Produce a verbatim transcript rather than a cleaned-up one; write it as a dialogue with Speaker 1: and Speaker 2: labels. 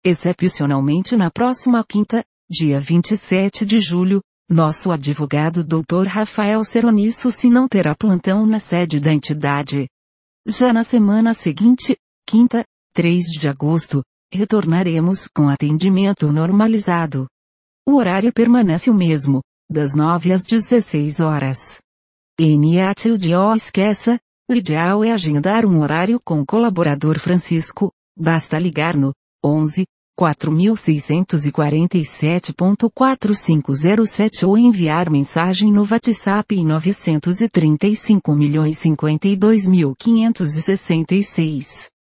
Speaker 1: Excepcionalmente na próxima quinta, dia vinte e sete de julho, nosso advogado doutor Rafael Seroniço não terá plantão na sede da entidade. Já na semana seguinte, quinta, três de agosto, retornaremos com atendimento normalizado. O horário permanece o mesmo, das nove às dezesseis horas. Não esqueça, o ideal é agendar um horário com o colaborador Francisco, basta ligar no onze, quatro seis quatro sete, quatro cinco zero sete ou enviar mensagem no WhatsApp em nove três cinco, cinquenta e dois mil quinhentos e sessenta e seis.